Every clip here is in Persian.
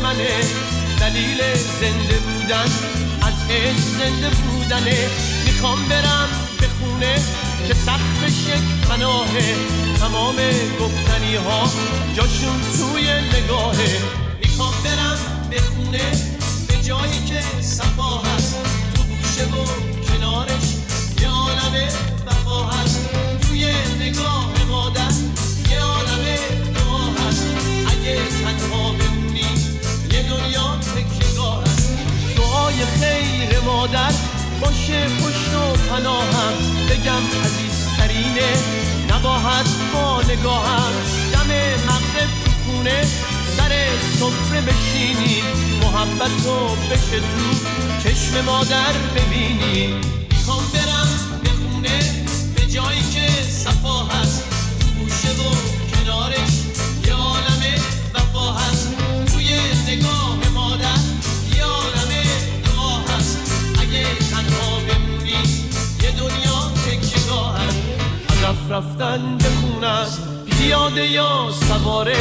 منه، دلیل زنده بودن از عشق زنده بودنه. میخوام برم به خونه که سقفش یک پناهه، تمام گفتنی ها جاشون توی نگاهه. میخوام برم به خونه به جایی که صفا هست، تو گوشه و کنارش یه عالم وفا هست، توی نگاه مادر یه عالم دعا هست. اگه تنها بمونی یه دنیا تکیه‌گاه هست. دعای خیر مادر باشه پشت و پناهم، بگم عزیزترینه نباید با نگاهم. دم مغرب تو خونه سر سفره بشینی، محبتو بشه تو چشم مادر ببینی. میخوام برم به خونه به جایی که صفا هست، تو گوشه و کنارش یه عالم وفا هست، توی نگاه مادر یه عالم دعا هست. اگه تنها بمونی یه دنیا تکیه‌گاه هست. هدف رفتن به خونه است، پیاده یا سواره،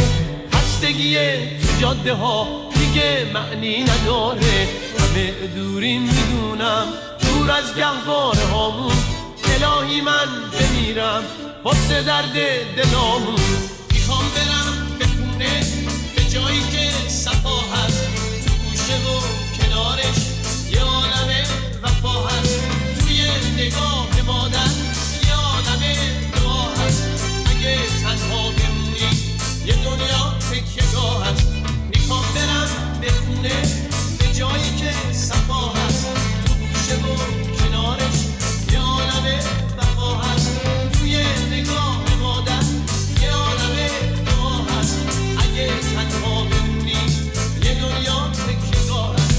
خستگیه تو جاده ها دیگه معنی نداره. همه دورین میدونم دور از گهواره هامون، الهی من بمیرم واسه درد دلامون. میخوام برم به خونه به جایی که صفا هست، تو گوشه و کنارش یه عالم وفا هست، توی نگاه مادر یه عالم دعا هست. اگه تنها بمونی یه دنیا تکیه‌گاه هست. میخوام برم به خونه به جایی که صفا هست، تو گوشه و کنارش یه عالم وفا هست، توی نگاه مادر یه عالم دعا هست. اگه تنها بمونی یه دنیا تکیه‌گاه هست.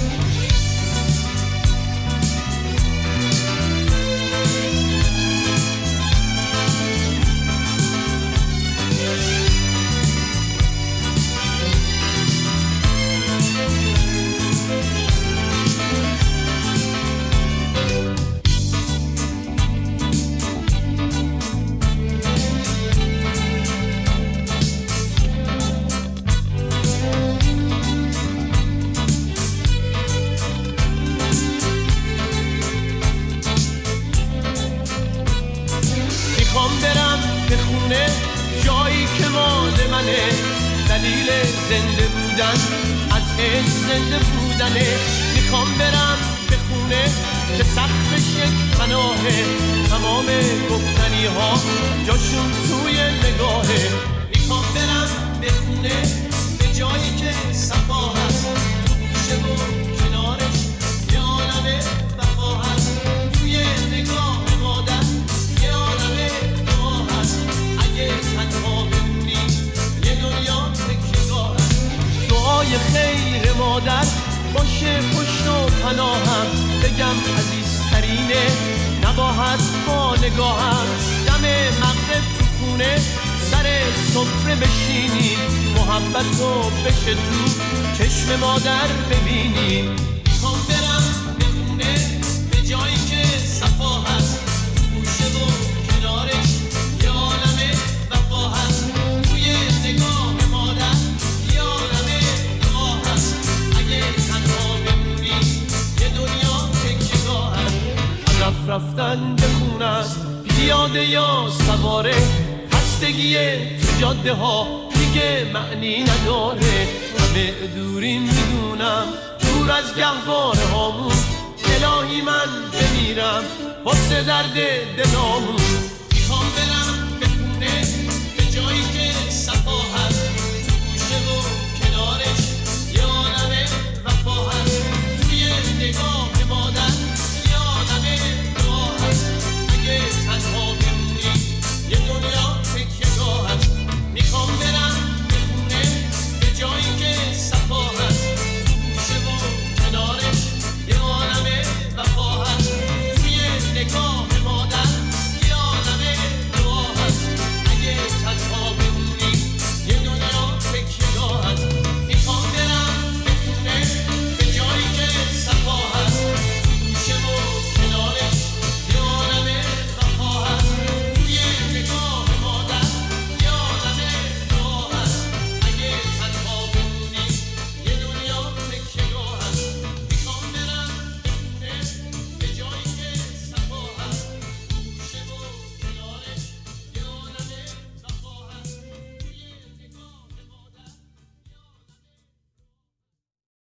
میخوام برم به خونه جایی که مال منه، دلیل زنده بودن از عشق زنده بودنه. میخوام برم به خونه که سقفش یک پناهه، تمام گفتنی ها جاشون توی نگاهه. میخوام برم به خونه به جایی که صفا هست، تو گوشه و کنارش یه عالم وفا هست، توی نگاه مادر یه عالم دعا هست. اگه تنها بمونی یه دنیا تکیه‌گاه هست. دعای خیر مادر باشه پشت و پناهم، بگم عزیزترینه نباید با نگاهم. دم مغرب تو خونه سر سفره بشینی، محبتو بشه تو چشم مادر ببینی. میخوام برم به خونه به جایی که صفا هست، تو گوشه و کنارش یه عالم وفا هست، توی نگاه مادر یه عالم دعا هست. اگه تنها بمونی یه دنیا تکیه‌گاه هست. هدف رفتن به خونه است، پیاده یا سواره، خستگیه تو جاده ها دیگه معنی نداره. همه دورین میدونم دور از گهواره هامون، الهی من بمیرم واسه درد دلامون.